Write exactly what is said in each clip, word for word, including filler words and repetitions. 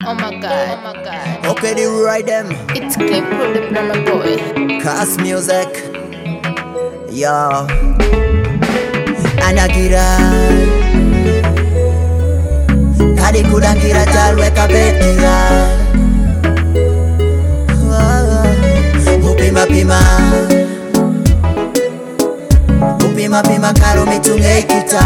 Oh my god, oh my god. Okay, they ride them. It's clip from the drummer boy. Cast music. Yo. Anagira. Kadi kudangira jalweka betira. Upima pima. Upima pima karo mitunge kita.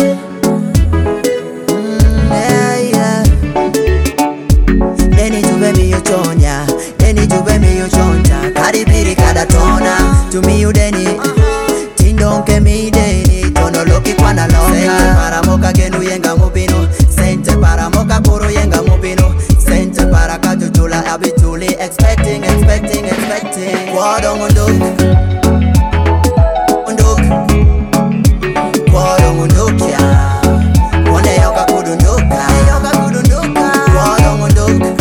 Chonya, deni jube mi yo chonja, kari piri kada tona, tumi you deni, tindonke mi deni, tono loki kwa na longa. Sente para moka genu yenga mubino, sente para moka kuro yenga mubino, sente para katutula abituli, expecting, expecting, expecting. Wadong unduk, unduk, wadong unduk ya, wande yoka kudunduka, yoka kudunduka, wadong unduk.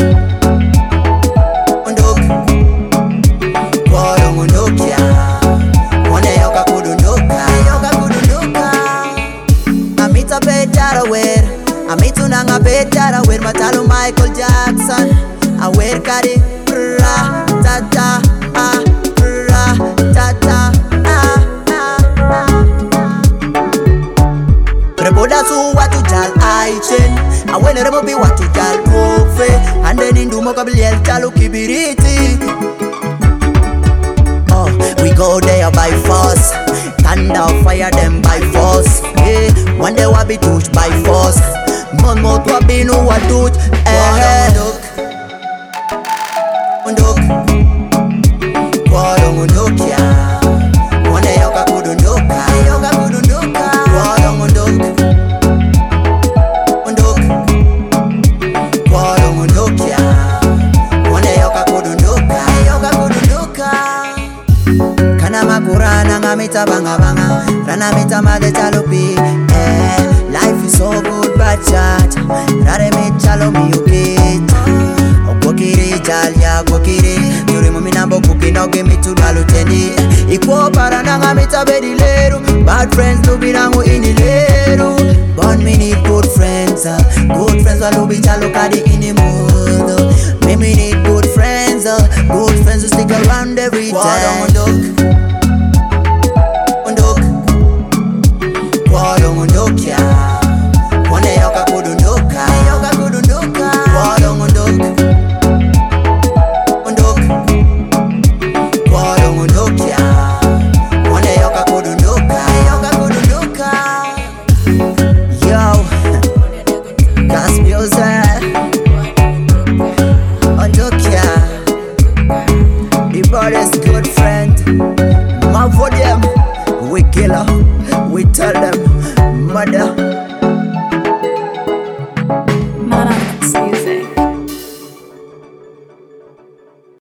Amitu nanga betara wer matalo Michael Jackson. Awer kari ra ta ta ah ra ta ta ah ah. Reboda su watu jal aichen. Awene rebo bi watu jal kofe. Ande nindu moka biliel jalo kibiriti. Oh, we go there by force. Thunder fire them by force. Yeah, one day we'll be touched by force. Mon mot wa binu wa tut eh unduk unduk wadong unduk ya wande yoka kudunduka yoka kudunduka wadong unduk unduk wadong unduk ya wande yoka kudunduka yoka kudunduka kana makurana ngamita banga banga rana mita made chalupi eh. Life is so good, but chat. Rare me chalo mi ukit. Okokiri jalia kokiri. Yuri mumi nambo kuki na uke mitu dalutendi. Iko para nanga mita bedi leru. Bad friends lubi nangu ini leru. Born me need good friends. Uh. Good friends wa lubi chalo kadi ini mood. Me me need good friends. Uh. Good friends who stick around every time. Wadong unduk. Unduk. Wadong unduk ya. Wande yoka kudunduka, yoka kudunduka. Wadong unduk, unduk, wadong unduk ya. Wande yoka kudunduka, yoka kudunduka. Yo, cast music, unduk ya. The baddest good friend. Mouth for them, we kill her, we tell them, mother.